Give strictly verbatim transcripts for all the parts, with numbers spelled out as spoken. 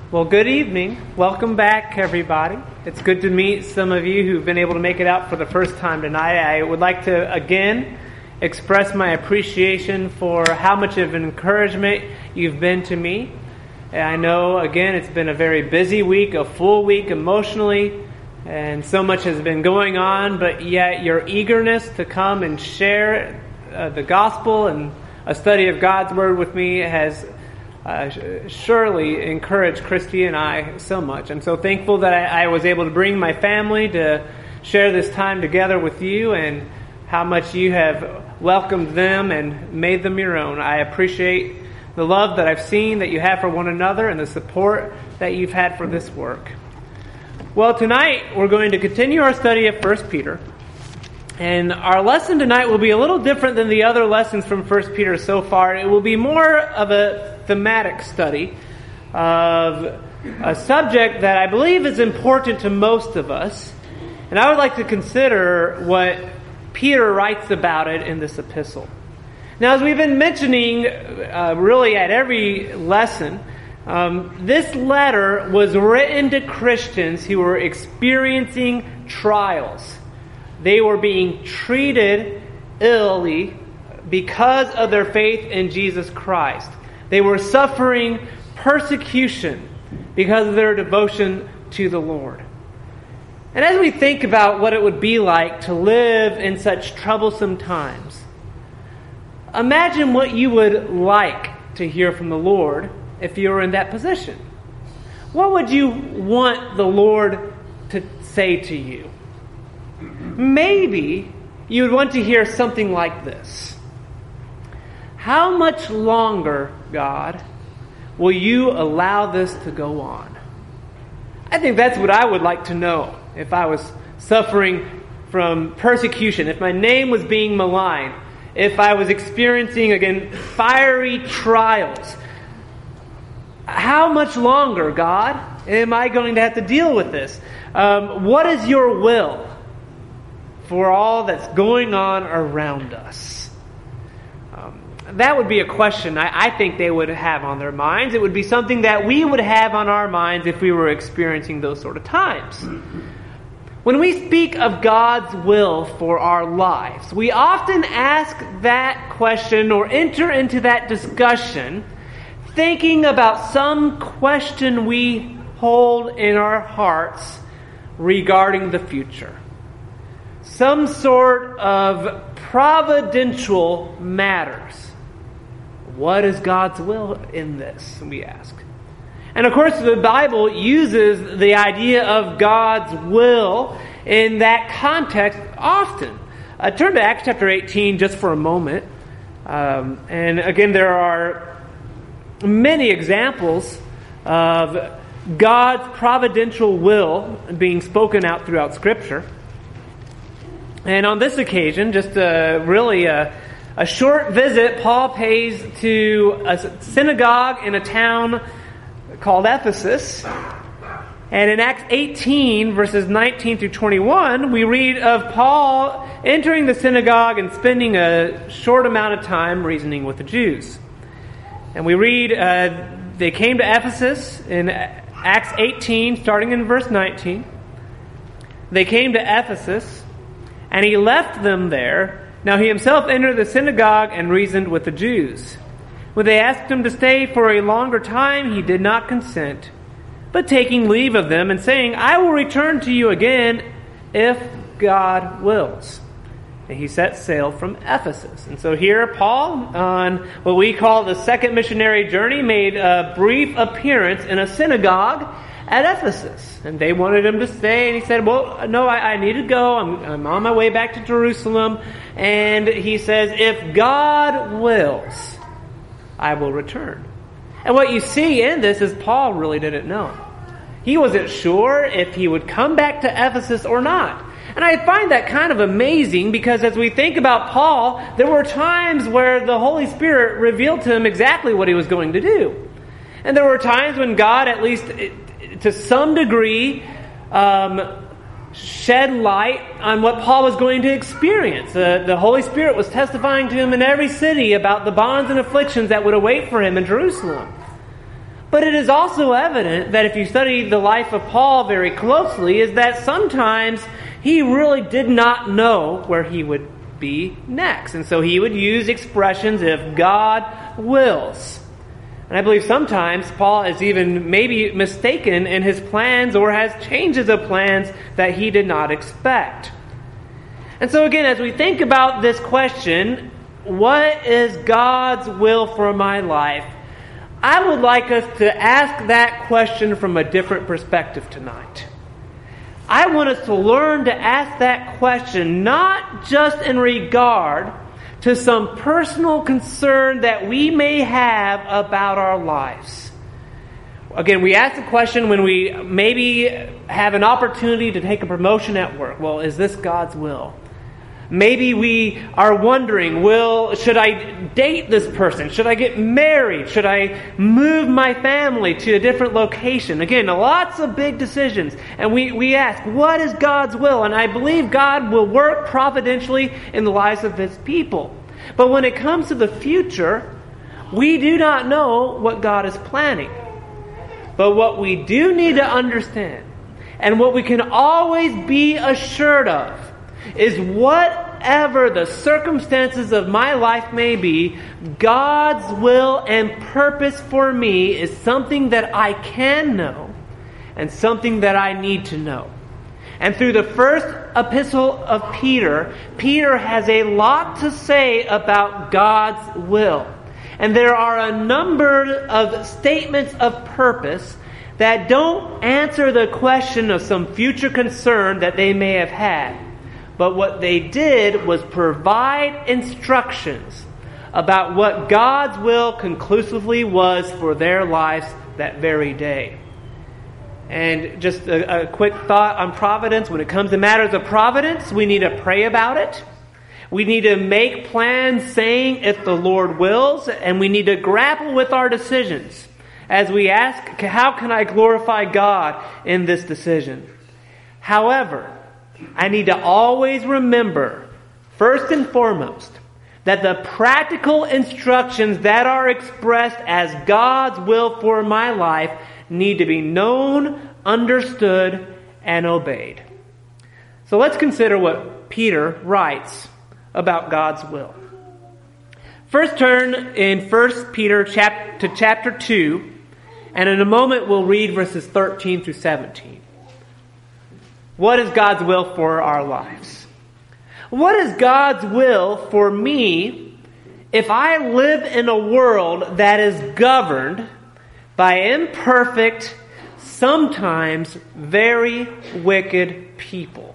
Well, good evening. Welcome back, everybody. It's good to meet some of you who've been able to make it out for the first time tonight. I would like to, again, express my appreciation for how much of an encouragement you've been to me. I know, again, it's been a very busy week, a full week emotionally, and so much has been going on, but yet your eagerness to come and share uh, the gospel and a study of God's Word with me has Uh, surely encouraged Christy and I so much. I'm so thankful that I, I was able to bring my family to share this time together with you, and how much you have welcomed them and made them your own. I appreciate the love that I've seen that you have for one another and the support that you've had for this work. Well, tonight we're going to continue our study of First Peter. And our lesson tonight will be a little different than the other lessons from First Peter so far. It will be more of a thematic study of a subject that I believe is important to most of us. And I would like to consider what Peter writes about it in this epistle. Now, as we've been mentioning uh, really at every lesson, um, this letter was written to Christians who were experiencing trials. They were being treated illy because of their faith in Jesus Christ. They were suffering persecution because of their devotion to the Lord. And as we think about what it would be like to live in such troublesome times, imagine what you would like to hear from the Lord if you were in that position. What would you want the Lord to say to you? Maybe you would want to hear something like this. How much longer, God, will you allow this to go on? I think that's what I would like to know if I was suffering from persecution, if my name was being maligned, if I was experiencing, again, fiery trials. How much longer, God, am I going to have to deal with this? Um, what is your will for all that's going on around us? Um, that would be a question I, I think they would have on their minds. It would be something that we would have on our minds if we were experiencing those sort of times. When we speak of God's will for our lives, we often ask that question or enter into that discussion thinking about some question we hold in our hearts regarding the future. Some sort of providential matters. What is God's will in this, we ask. And of course, the Bible uses the idea of God's will in that context often. Uh, turn to Acts chapter eighteen just for a moment. Um, and again, there are many examples of God's providential will being spoken out throughout Scripture. And on this occasion, just a, really a, a short visit Paul pays to a synagogue in a town called Ephesus. And in Acts eighteen, verses nineteen through twenty-one, we read of Paul entering the synagogue and spending a short amount of time reasoning with the Jews. And we read, uh, they came to Ephesus in Acts eighteen, starting in verse nineteen. They came to Ephesus, and he left them there. Now he himself entered the synagogue and reasoned with the Jews. When they asked him to stay for a longer time, he did not consent, but taking leave of them and saying, I will return to you again if God wills. And he set sail from Ephesus. And so here Paul, on what we call the second missionary journey, made a brief appearance in a synagogue at Ephesus. And they wanted him to stay, and he said, well, no, I, I need to go. I'm, I'm on my way back to Jerusalem. And he says, if God wills, I will return. And what you see in this is Paul really didn't know. He wasn't sure if he would come back to Ephesus or not. And I find that kind of amazing because as we think about Paul, there were times where the Holy Spirit revealed to him exactly what he was going to do. And there were times when God, at least to some degree, um, shed light on what Paul was going to experience. Uh, the Holy Spirit was testifying to him in every city about the bonds and afflictions that would await for him in Jerusalem. But it is also evident that if you study the life of Paul very closely, is that sometimes he really did not know where he would be next. And so he would use expressions, if God wills. And I believe sometimes Paul is even maybe mistaken in his plans or has changes of plans that he did not expect. And so again, as we think about this question, what is God's will for my life? I would like us to ask that question from a different perspective tonight. I want us to learn to ask that question not just in regard to some personal concern that we may have about our lives. Again, we ask the question when we maybe have an opportunity to take a promotion at work. Well, is this God's will? Maybe we are wondering, will, should I date this person? Should I get married? Should I move my family to a different location? Again, lots of big decisions. And we, we ask, what is God's will? And I believe God will work providentially in the lives of His people. But when it comes to the future, we do not know what God is planning. But what we do need to understand, and what we can always be assured of, is whatever the circumstances of my life may be, God's will and purpose for me is something that I can know and something that I need to know. And through the first epistle of Peter, Peter has a lot to say about God's will. And there are a number of statements of purpose that don't answer the question of some future concern that they may have had. But what they did was provide instructions about what God's will conclusively was for their lives that very day. And just a, a quick thought on providence. When it comes to matters of providence, we need to pray about it. We need to make plans saying if the Lord wills, and we need to grapple with our decisions as we ask, how can I glorify God in this decision? However, I need to always remember, first and foremost, that the practical instructions that are expressed as God's will for my life need to be known, understood, and obeyed. So let's consider what Peter writes about God's will. First turn in First Peter chap- to chapter two, and in a moment we'll read verses thirteen through seventeen. What is God's will for our lives? What is God's will for me if I live in a world that is governed by imperfect, sometimes very wicked people?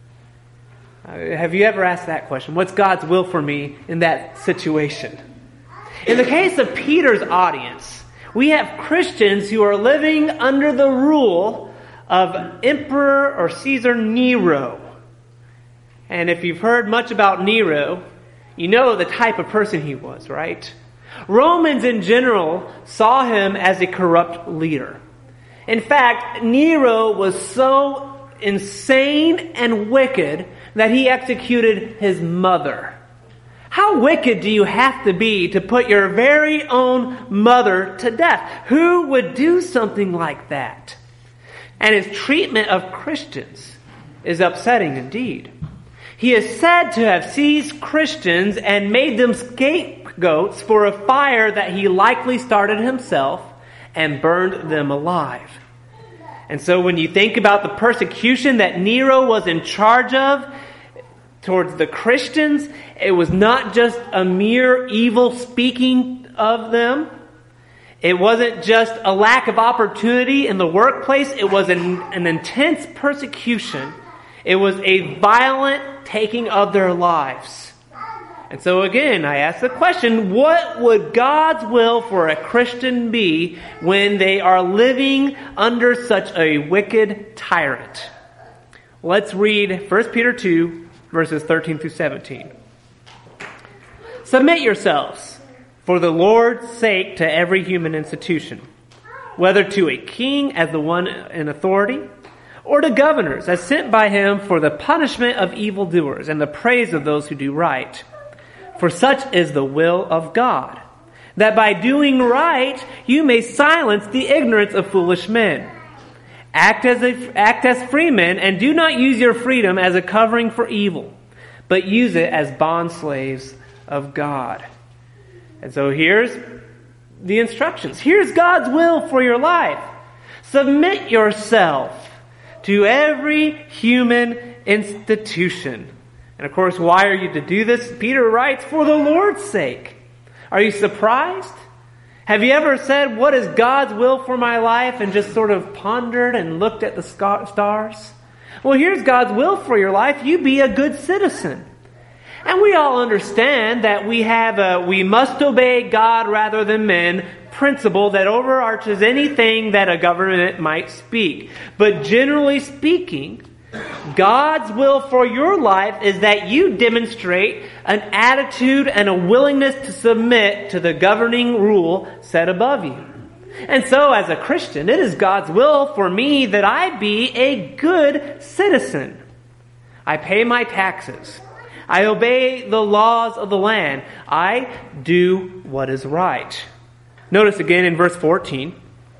Uh, have you ever asked that question? What's God's will for me in that situation? In the case of Peter's audience, we have Christians who are living under the rule of Emperor or Caesar Nero. And if you've heard much about Nero, you know the type of person he was, right? Romans in general saw him as a corrupt leader. In fact, Nero was so insane and wicked that he executed his mother. How wicked do you have to be to put your very own mother to death? Who would do something like that? And his treatment of Christians is upsetting indeed. He is said to have seized Christians and made them scapegoats for a fire that he likely started himself and burned them alive. And so when you think about the persecution that Nero was in charge of towards the Christians, it was not just a mere evil speaking of them. It wasn't just a lack of opportunity in the workplace. It was an, an intense persecution. It was a violent taking of their lives. And so again, I ask the question, what would God's will for a Christian be when they are living under such a wicked tyrant? Let's read First Peter two, verses thirteen through seventeen. Submit yourselves, for the Lord's sake, to every human institution, whether to a king as the one in authority, or to governors as sent by him for the punishment of evildoers and the praise of those who do right. For such is the will of God, that by doing right you may silence the ignorance of foolish men. Act as a, act as free men, and do not use your freedom as a covering for evil, but use it as bondslaves of God. And so here's the instructions. Here's God's will for your life. Submit yourself to every human institution. And of course, why are you to do this? Peter writes, for the Lord's sake. Are you surprised? Have you ever said, what is God's will for my life? And just sort of pondered and looked at the stars? Well, here's God's will for your life. You be a good citizen. And we all understand that we have a we must obey God rather than men principle that overarches anything that a government might speak. But generally speaking, God's will for your life is that you demonstrate an attitude and a willingness to submit to the governing rule set above you. And so as a Christian, it is God's will for me that I be a good citizen. I pay my taxes. I obey the laws of the land. I do what is right. Notice again in verse fourteen,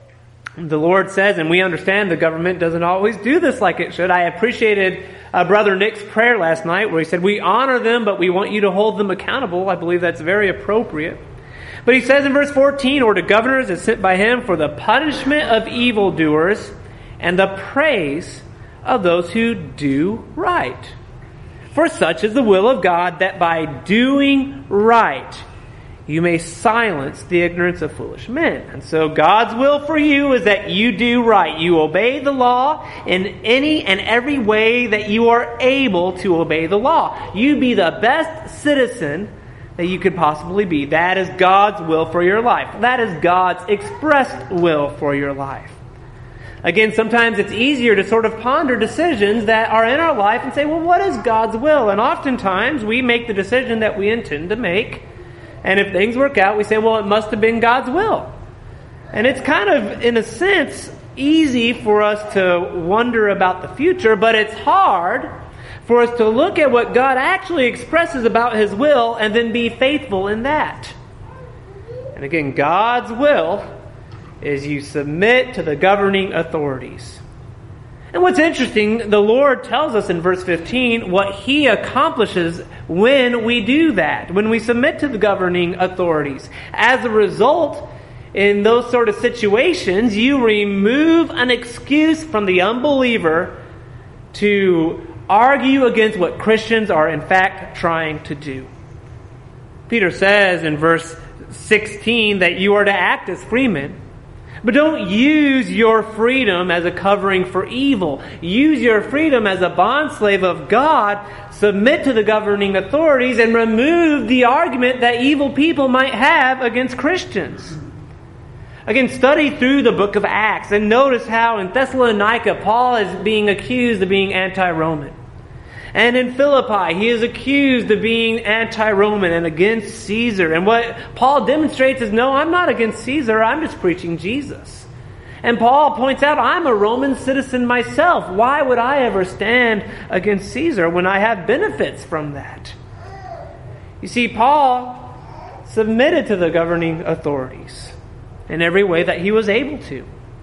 the Lord says, and we understand the government doesn't always do this like it should. I appreciated uh, Brother Nick's prayer last night where he said, we honor them, but we want you to hold them accountable. I believe that's very appropriate. But he says in verse fourteen, or to governors as sent by him for the punishment of evildoers and the praise of those who do right. For such is the will of God, that by doing right you may silence the ignorance of foolish men. And so God's will for you is that you do right. You obey the law in any and every way that you are able to obey the law. You be the best citizen that you could possibly be. That is God's will for your life. That is God's expressed will for your life. Again, sometimes it's easier to sort of ponder decisions that are in our life and say, well, what is God's will? And oftentimes we make the decision that we intend to make. And if things work out, we say, well, it must have been God's will. And it's kind of, in a sense, easy for us to wonder about the future, but it's hard for us to look at what God actually expresses about His will and then be faithful in that. And again, God's will is you submit to the governing authorities. And what's interesting, the Lord tells us in verse fifteen what He accomplishes when we do that, when we submit to the governing authorities. As a result, in those sort of situations, you remove an excuse from the unbeliever to argue against what Christians are in fact trying to do. Peter says in verse sixteen that you are to act as freemen. But don't use your freedom as a covering for evil. Use your freedom as a bondslave of God. Submit to the governing authorities and remove the argument that evil people might have against Christians. Again, study through the book of Acts and notice how in Thessalonica Paul is being accused of being anti-Roman. And in Philippi, he is accused of being anti-Roman and against Caesar. And what Paul demonstrates is, no, I'm not against Caesar. I'm just preaching Jesus. And Paul points out, I'm a Roman citizen myself. Why would I ever stand against Caesar when I have benefits from that? You see, Paul submitted to the governing authorities in every way that he was able to.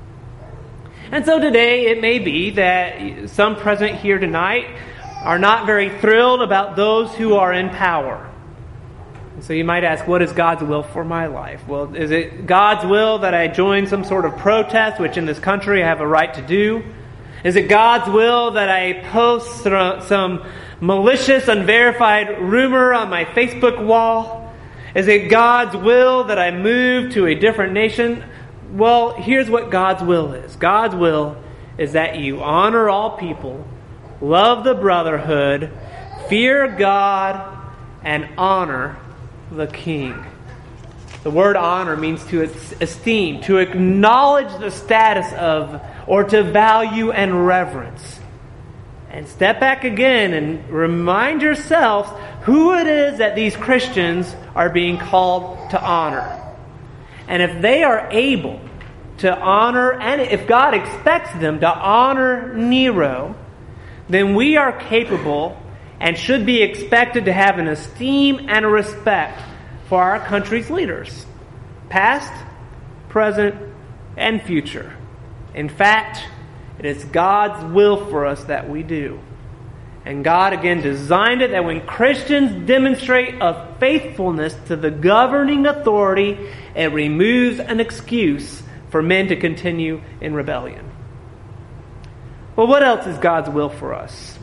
And so today, it may be that some present here tonight are not very thrilled about those who are in power. And so you might ask, what is God's will for my life? Well, is it God's will that I join some sort of protest, which in this country I have a right to do? Is it God's will that I post some malicious, unverified rumor on my Facebook wall? Is it God's will that I move to a different nation? Well, here's what God's will is. God's will is that you honor all people, love the brotherhood, fear God, and honor the king. The word honor means to esteem, to acknowledge the status of, or to value and reverence. And step back again and remind yourselves who it is that these Christians are being called to honor. And if they are able to honor, and if God expects them to honor Nero, then we are capable and should be expected to have an esteem and a respect for our country's leaders. past, present, and future. In fact, it is God's will for us that we do. And God, again, designed it that when Christians demonstrate a faithfulness to the governing authority, it removes an excuse for men to continue in rebellion. Well, what else is God's will for us?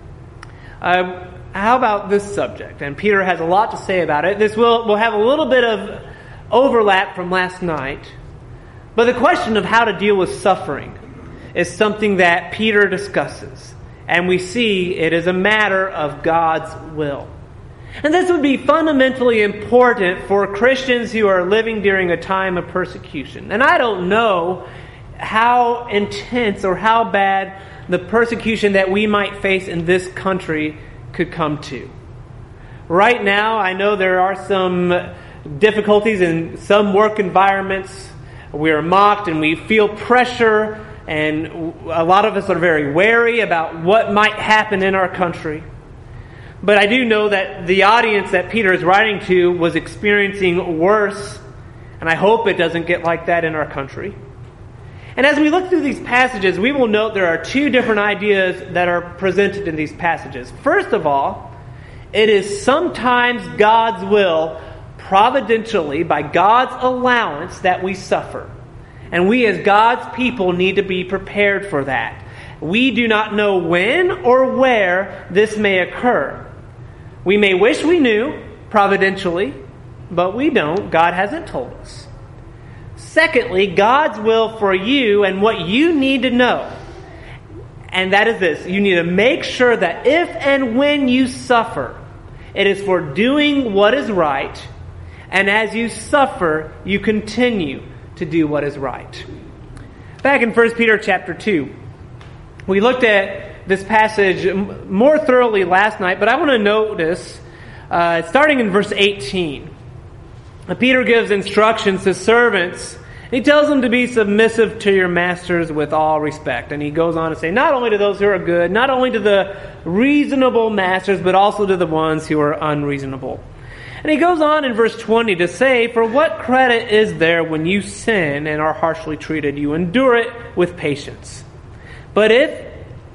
Uh, how about this subject? And Peter has a lot to say about it. This will, will have a little bit of overlap from last night. But the question of how to deal with suffering is something that Peter discusses. And we see it is a matter of God's will. And this would be fundamentally important for Christians who are living during a time of persecution. And I don't know how intense or how bad the persecution that we might face in this country could come to. Right now, I know there are some difficulties in some work environments. We are mocked and we feel pressure, and a lot of us are very wary about what might happen in our country. But I do know that the audience that Peter is writing to was experiencing worse, and I hope it doesn't get like that in our country. And as we look through these passages, we will note there are two different ideas that are presented in these passages. First of all, it is sometimes God's will, providentially, by God's allowance, that we suffer. And we as God's people need to be prepared for that. We do not know when or where this may occur. We may wish we knew, providentially, but we don't. God hasn't told us. Secondly, God's will for you and what you need to know. And that is this. You need to make sure that if and when you suffer, it is for doing what is right. And as you suffer, you continue to do what is right. Back in First Peter chapter two, we looked at this passage more thoroughly last night, but I want to notice, uh, starting in verse eighteen, Peter gives instructions to servants. He tells them to be submissive to your masters with all respect. And he goes on to say, not only to those who are good, not only to the reasonable masters, but also to the ones who are unreasonable. And he goes on in verse twenty to say, for what credit is there when you sin and are harshly treated? You endure it with patience. But if,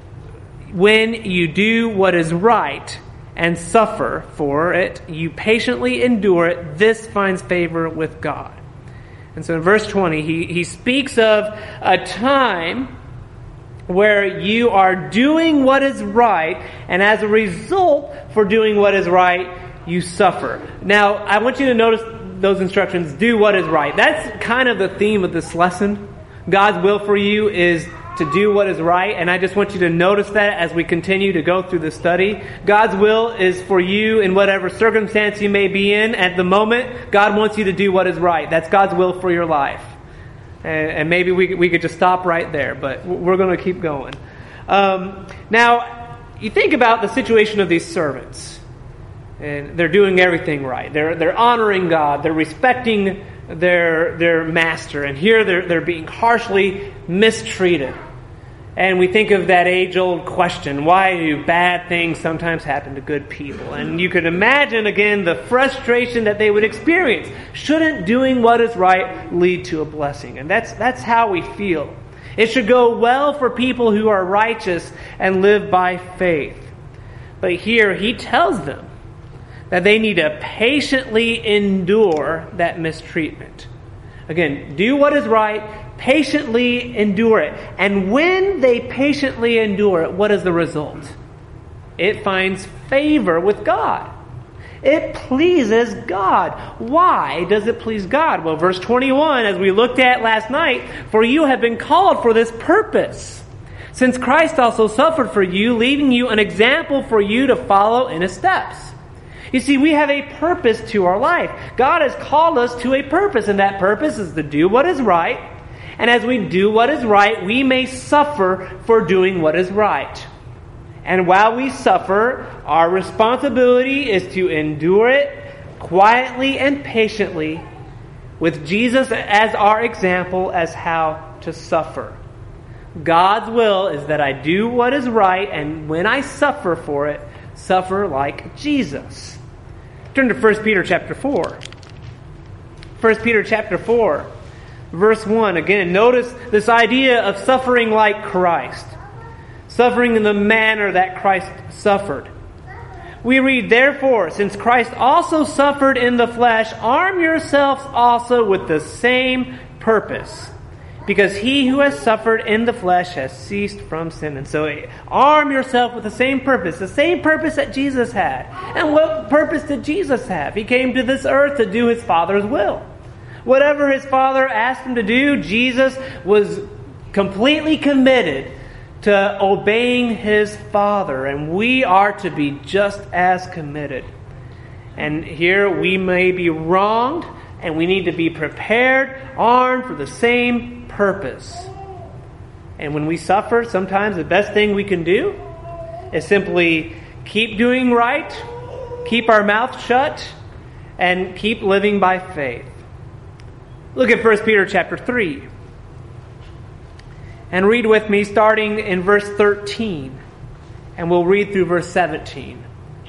when you do what is right and suffer for it, you patiently endure it, this finds favor with God. And so in verse twenty, he, he speaks of a time where you are doing what is right, and as a result for doing what is right, you suffer. Now, I want you to notice those instructions, do what is right. That's kind of the theme of this lesson. God's will for you is to do what is right, and I just want you to notice that as we continue to go through the study. God's will is for you in whatever circumstance you may be in at the moment. God wants you to do what is right. That's God's will for your life. And, and maybe we, we could just stop right there, but we're going to keep going. Um, now, you think about the situation of these servants. And they're doing everything right. They're they're honoring God. They're respecting their their master. And here they're they're being harshly mistreated. And we think of that age-old question, why do bad things sometimes happen to good people? And you could imagine, again, the frustration that they would experience. Shouldn't doing what is right lead to a blessing? And that's that's how we feel. It should go well for people who are righteous and live by faith. But here he tells them that they need to patiently endure that mistreatment. Again, do what is right, patiently endure it. And when they patiently endure it, what is the result? It finds favor with God. It pleases God. Why does it please God? Well, verse twenty-one, as we looked at last night, for you have been called for this purpose, since Christ also suffered for you, leaving you an example for you to follow in his steps. You see, we have a purpose to our life. God has called us to a purpose, and that purpose is to do what is right. And as we do what is right, we may suffer for doing what is right. And while we suffer, our responsibility is to endure it quietly and patiently, with Jesus as our example as how to suffer. God's will is that I do what is right, and when I suffer for it, suffer like Jesus. Turn to First Peter chapter four. First Peter chapter four, verse one. Again, notice this idea of suffering like Christ. Suffering in the manner that Christ suffered. We read, therefore, since Christ also suffered in the flesh, arm yourselves also with the same purpose. Because he who has suffered in the flesh has ceased from sin. And so arm yourself with the same purpose. The same purpose that Jesus had. And what purpose did Jesus have? He came to this earth to do his Father's will. Whatever his Father asked him to do, Jesus was completely committed to obeying his Father. And we are to be just as committed. And here we may be wronged, and we need to be prepared, armed for the same purpose. And when we suffer, sometimes the best thing we can do is simply keep doing right, keep our mouth shut, and keep living by faith. Look at First Peter chapter three. And read with me starting in verse thirteen. And we'll read through verse seventeen.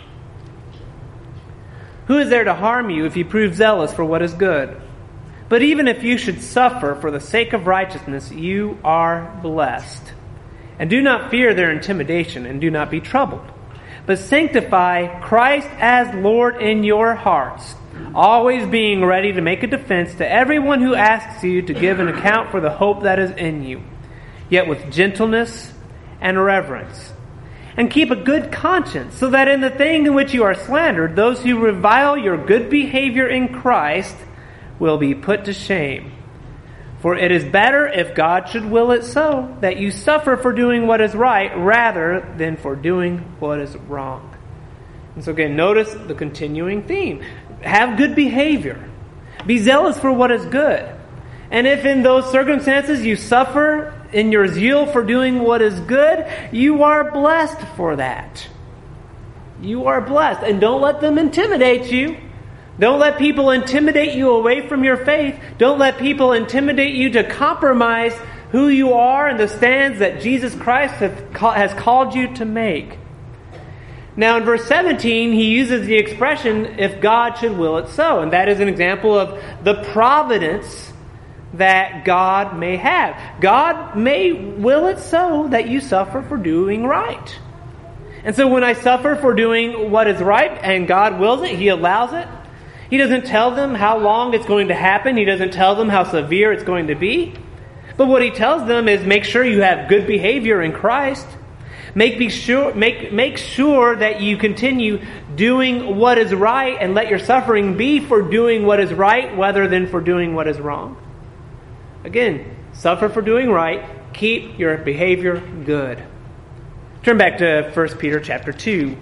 Who is there to harm you if you prove zealous for what is good? But even if you should suffer for the sake of righteousness, you are blessed. And do not fear their intimidation, and do not be troubled. But sanctify Christ as Lord in your hearts, always being ready to make a defense to everyone who asks you to give an account for the hope that is in you, yet with gentleness and reverence. And keep a good conscience, so that in the thing in which you are slandered, those who revile your good behavior in Christ will be put to shame. For it is better, if God should will it so, that you suffer for doing what is right, rather than for doing what is wrong. And so again, notice the continuing theme. Have good behavior. Be zealous for what is good. And if in those circumstances you suffer in your zeal for doing what is good, you are blessed for that. You are blessed. And don't let them intimidate you. Don't let people intimidate you away from your faith. Don't let people intimidate you to compromise who you are and the stands that Jesus Christ has called you to make. Now in verse seventeen, he uses the expression, if God should will it so. And that is an example of the providence that God may have. God may will it so that you suffer for doing right. And so when I suffer for doing what is right and God wills it, he allows it. He doesn't tell them how long it's going to happen. He doesn't tell them how severe it's going to be. But what he tells them is make sure you have good behavior in Christ. Make, be sure, make, make sure that you continue doing what is right and let your suffering be for doing what is right rather than for doing what is wrong. Again, suffer for doing right. Keep your behavior good. Turn back to First Peter chapter two.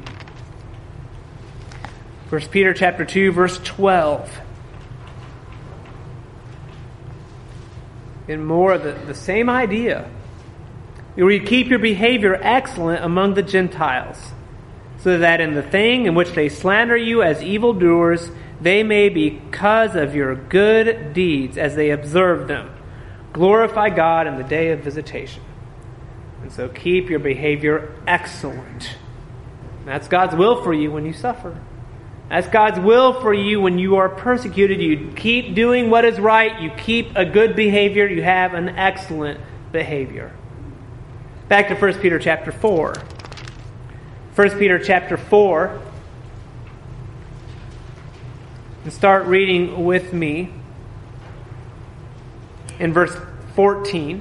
First Peter chapter two, verse twelve. In more of the, the same idea. You read, keep your behavior excellent among the Gentiles, so that in the thing in which they slander you as evildoers, they may, because of your good deeds, as they observe them, glorify God in the day of visitation. And so keep your behavior excellent. That's God's will for you when you suffer. That's God's will for you when you are persecuted. You keep doing what is right. You keep a good behavior. You have an excellent behavior. Back to First Peter chapter four. First Peter chapter four. And start reading with me in verse fourteen.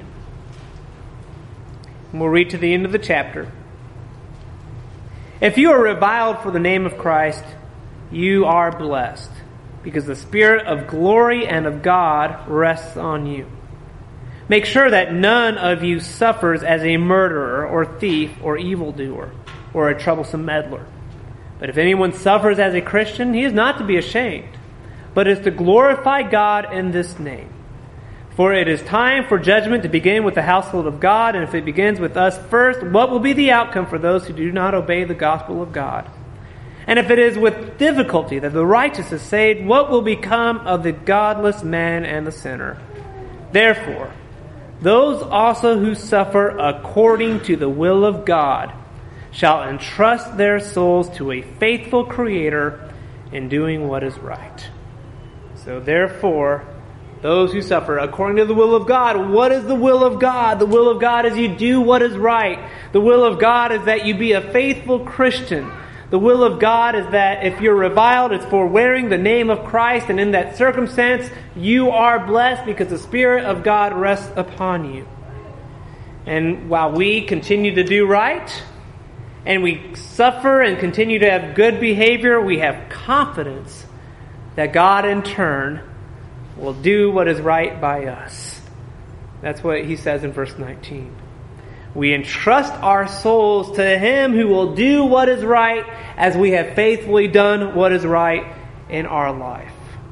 And we'll read to the end of the chapter. If you are reviled for the name of Christ, you are blessed, because the Spirit of glory and of God rests on you. Make sure that none of you suffers as a murderer or thief or evildoer or a troublesome meddler. But if anyone suffers as a Christian, he is not to be ashamed, but is to glorify God in this name. For it is time for judgment to begin with the household of God, and if it begins with us first, what will be the outcome for those who do not obey the gospel of God? And if it is with difficulty that the righteous is saved, what will become of the godless man and the sinner? Therefore, those also who suffer according to the will of God shall entrust their souls to a faithful Creator in doing what is right. So therefore, those who suffer according to the will of God. What is the will of God? The will of God is you do what is right. The will of God is that you be a faithful Christian. The will of God is that if you're reviled, it's for wearing the name of Christ. And in that circumstance, you are blessed because the Spirit of God rests upon you. And while we continue to do right, and we suffer and continue to have good behavior, we have confidence that God in turn will do what is right by us. That's what he says in verse nineteen. We entrust our souls to Him who will do what is right as we have faithfully done what is right in our life.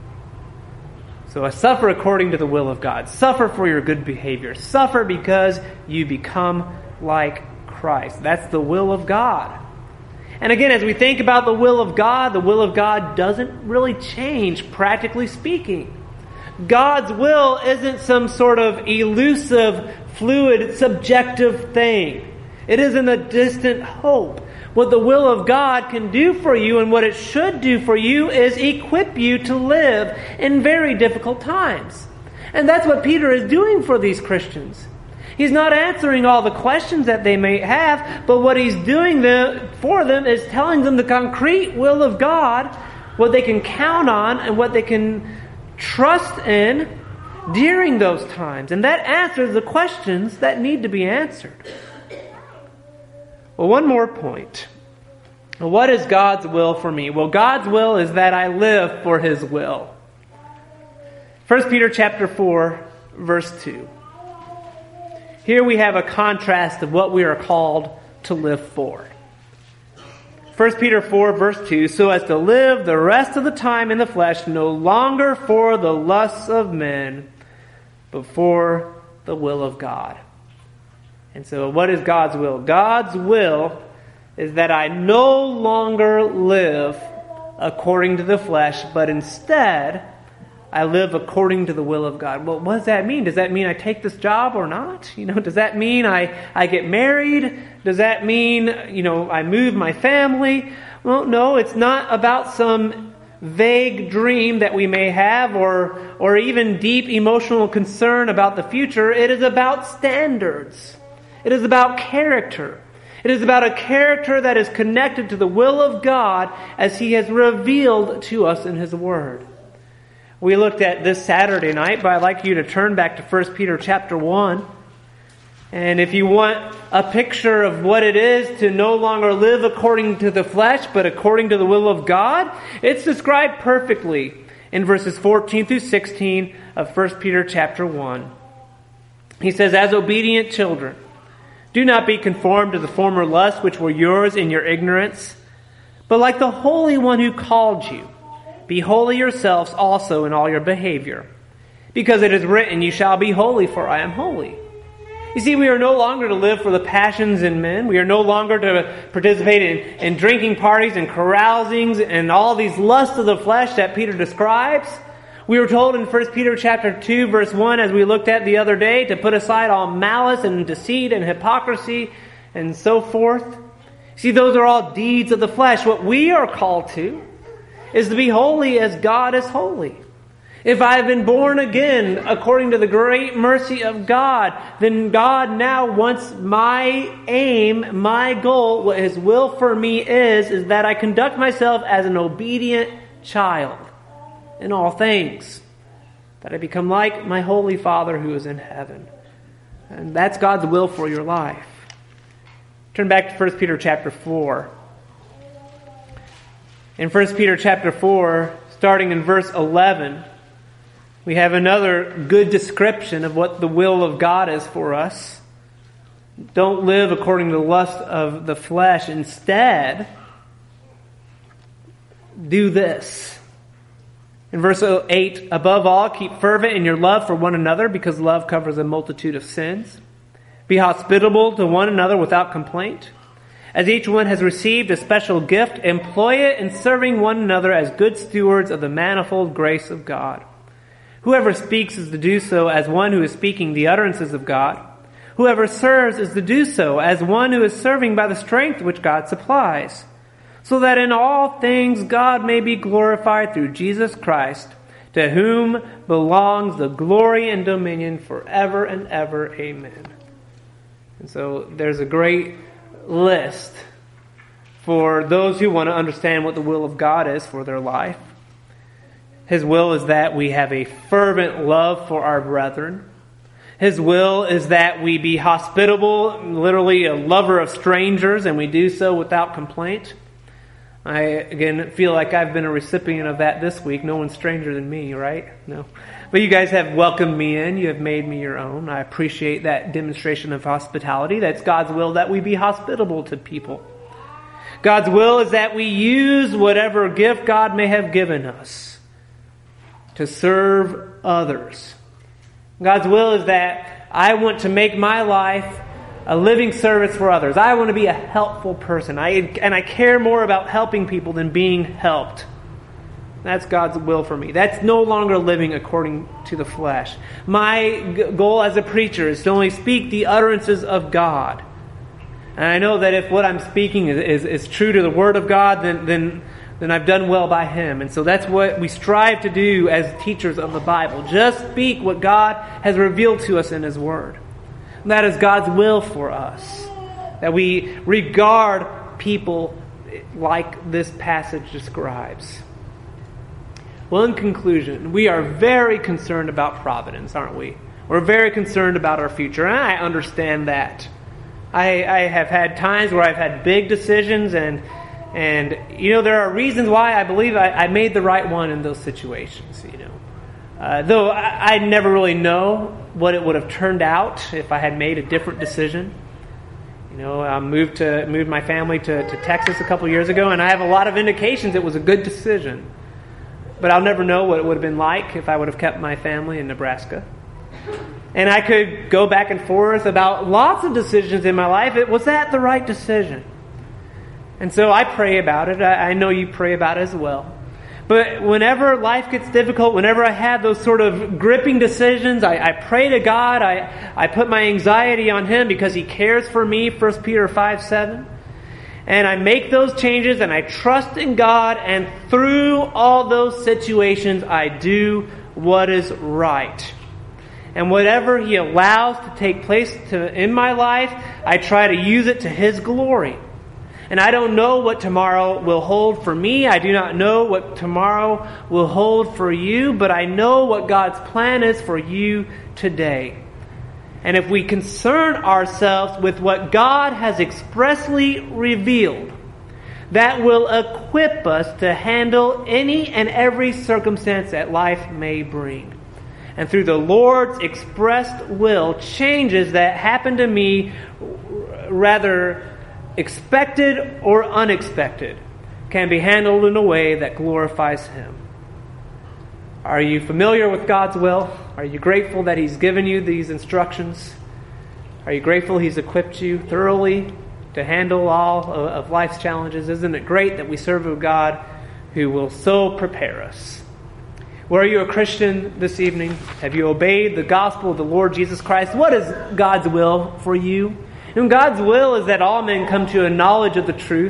So I suffer according to the will of God. Suffer for your good behavior. Suffer because you become like Christ. That's the will of God. And again, as we think about the will of God, the will of God doesn't really change, practically speaking. God's will isn't some sort of elusive, fluid, subjective thing. It isn't a distant hope. What the will of God can do for you and what it should do for you is equip you to live in very difficult times. And that's what Peter is doing for these Christians. He's not answering all the questions that they may have, but what he's doing for them is telling them the concrete will of God, what they can count on and what they can trust in during those times. And that answers the questions that need to be answered. Well, one more point. What is God's will for me? Well, God's will is that I live for His will. First Peter chapter four, verse two. Here we have a contrast of what we are called to live for. First Peter four, verse two, so as to live the rest of the time in the flesh, no longer for the lusts of men, but for the will of God. And so what is God's will? God's will is that I no longer live according to the flesh, but instead I live according to the will of God. Well, what does that mean? Does that mean I take this job or not? You know, does that mean I, I get married? Does that mean, you know, I move my family? Well, no, it's not about some vague dream that we may have or, or even deep emotional concern about the future. It is about standards. It is about character. It is about a character that is connected to the will of God as He has revealed to us in His Word. We looked at this Saturday night, but I'd like you to turn back to First Peter chapter one. And if you want a picture of what it is to no longer live according to the flesh, but according to the will of God, it's described perfectly in verses fourteen through sixteen of First Peter chapter one. He says, as obedient children, do not be conformed to the former lusts which were yours in your ignorance, but like the Holy One who called you, be holy yourselves also in all your behavior. Because it is written, you shall be holy, for I am holy. You see, we are no longer to live for the passions in men. We are no longer to participate in, in drinking parties and carousings and all these lusts of the flesh that Peter describes. We were told in First Peter chapter two, verse one, as we looked at the other day, to put aside all malice and deceit and hypocrisy and so forth. See, those are all deeds of the flesh. What we are called to is to be holy as God is holy. If I have been born again according to the great mercy of God, then God now wants my aim, my goal, what His will for me is, is that I conduct myself as an obedient child in all things. That I become like my Holy Father who is in heaven. And that's God's will for your life. Turn back to First Peter chapter four. In First Peter chapter four, starting in verse eleven, we have another good description of what the will of God is for us. Don't live according to the lust of the flesh. Instead, do this. In verse eight, above all, keep fervent in your love for one another, because love covers a multitude of sins. Be hospitable to one another without complaint. As each one has received a special gift, employ it in serving one another as good stewards of the manifold grace of God. Whoever speaks is to do so as one who is speaking the utterances of God. Whoever serves is to do so as one who is serving by the strength which God supplies, so that in all things God may be glorified through Jesus Christ. to whom belongs the glory and dominion forever and ever. Amen. And so there's a great list for those who want to understand what the will of God is for their life. His will is that we have a fervent love for our brethren. His will is that we be hospitable, literally a lover of strangers, and we do so without complaint. I, again, feel like I've been a recipient of that this week. No one's stranger than me, right? No. But you guys have welcomed me in. You have made me your own. I appreciate that demonstration of hospitality. That's God's will, that we be hospitable to people. God's will is that we use whatever gift God may have given us to serve others. God's will is that I want to make my life a living service for others. I want to be a helpful person. I and I care more about helping people than being helped. That's God's will for me. That's no longer living according to the flesh. My g- goal as a preacher is to only speak the utterances of God. And I know that if what I'm speaking is, is, is true to the Word of God, then, then then I've done well by Him. And so that's what we strive to do as teachers of the Bible. Just speak what God has revealed to us in His Word. And that is God's will for us. That we regard people like this passage describes. Well, in conclusion, we are very concerned about providence, aren't we? We're very concerned about our future, and I understand that. I, I have had times where I've had big decisions, and And, you know, there are reasons why I believe I, I made the right one in those situations, you know. Uh, though I, I never really know what it would have turned out if I had made a different decision. You know, I moved to moved my family to, to Texas a couple years ago, and I have a lot of indications it was a good decision. But I'll never know what it would have been like if I would have kept my family in Nebraska. And I could go back and forth about lots of decisions in my life. It, was that the right decision? And so I pray about it. I know you pray about it as well. But whenever life gets difficult, whenever I have those sort of gripping decisions, I, I pray to God. I, I put my anxiety on Him because He cares for me, First Peter five seven. And I make those changes and I trust in God. And through all those situations, I do what is right. And whatever He allows to take place to, in my life, I try to use it to His glory. And I don't know what tomorrow will hold for me. I do not know what tomorrow will hold for you, but I know what God's plan is for you today. And if we concern ourselves with what God has expressly revealed, that will equip us to handle any and every circumstance that life may bring. And through the Lord's expressed will, changes that happen to me, rather expected or unexpected, can be handled in a way that glorifies Him. Are you familiar with God's will? Are you grateful that He's given you these instructions? Are you grateful He's equipped you thoroughly to handle all of life's challenges? Isn't it great that we serve a God who will so prepare us? Well, are you a Christian this evening? Have you obeyed the gospel of the Lord Jesus Christ? What is God's will for you? And God's will is that all men come to a knowledge of the truth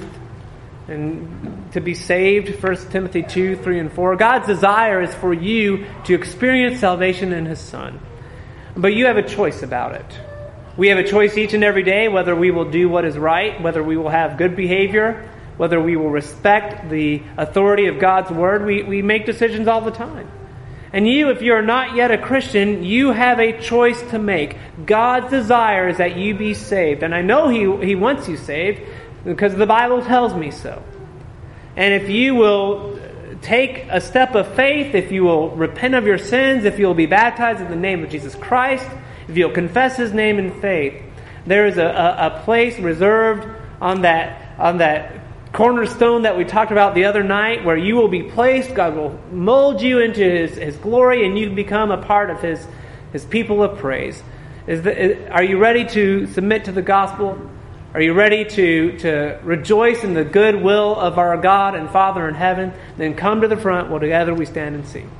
and to be saved, First Timothy two, three, and four. God's desire is for you to experience salvation in His Son. But you have a choice about it. We have a choice each and every day whether we will do what is right, whether we will have good behavior, whether we will respect the authority of God's Word. We, we make decisions all the time. And you, if you are not yet a Christian, you have a choice to make. God's desire is that you be saved. And I know He, He wants you saved because the Bible tells me so. And if you will take a step of faith, if you will repent of your sins, if you will be baptized in the name of Jesus Christ, if you'll confess His name in faith, there is a, a, a place reserved on that on that cornerstone that we talked about the other night, where you will be placed. God will mold you into His, His glory, and you become a part of His, His people of praise. Is the, is, are you ready to submit to the gospel? Are you ready to, to rejoice in the good will of our God and Father in heaven? Then come to the front while together we stand and sing.